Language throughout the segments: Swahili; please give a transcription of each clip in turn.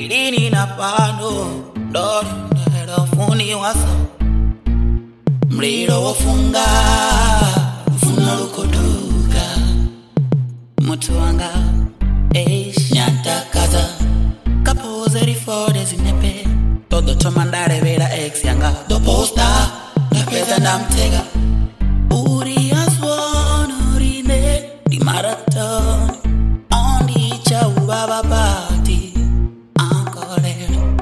Ilini na pano Dori ndero funi wasa Mliro wafunga Mfuna lukoduka Mutu wanga Nyanta kaza Kapozeri fode zinepe Todo tomandare vera ex yanga Do posta Napeza namtega Uri aswan urine Di marathon Ondi cha ubaba party Ankole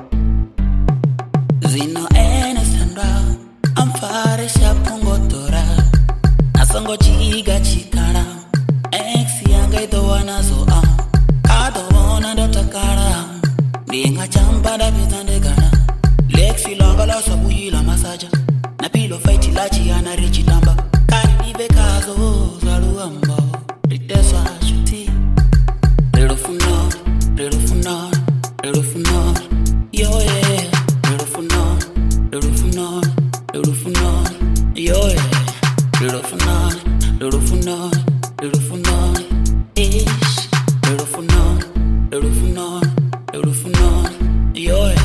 Zino ene sandra Amfare shapungo tora Nasongo chiga chikara Ex yanga ito wanazo Kado wana dota kara Dinga champa da pitande gana Lexi longa la sabuyi la masaja Na pilo fighti lachi ana richi tamba Kari nibe kazo zalu amba Riteswa shuti Little funor, little funor, little funor Yo yeah Little funor, little funor, little funor Yo yeah Little funor, little funor, little funor Ish Little funor, little funor, little funor Yo yeah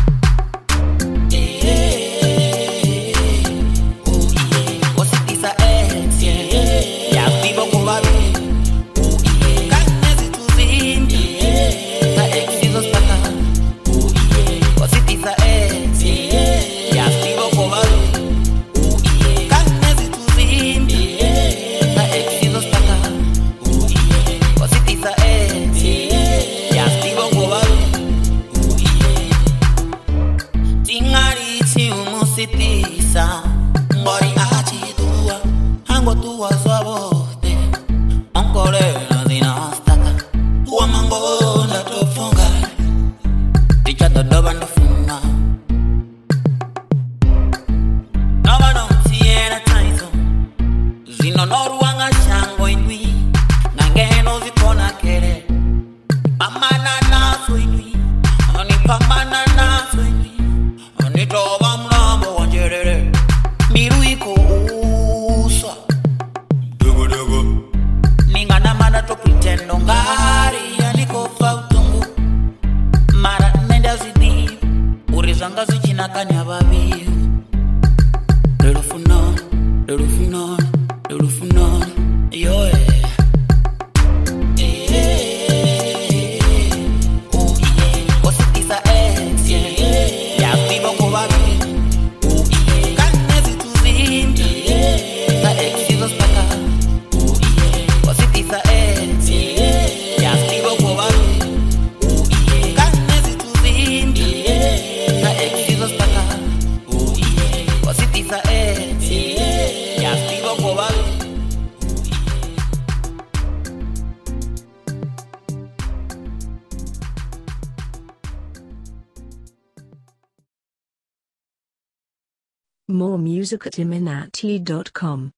Ngori achi tua, hango tua sua voce Ancora la zina stacca Tua mango la tofonga Dicha da dove ando fuma Nova non tiene taito Zino noru anga shango inui Nangeno zitona kere Pamana na so inui Oni pamana na so inui Oni tova mlambo wanjerere Miru iko uswa Dogo dogo Ningana mana to pretendo ngari Yaliko fautungu Mara nenda zidi Urizanga zichina kanya babi Little funor, little funor, little funor Yo yeah More music at iminati.com.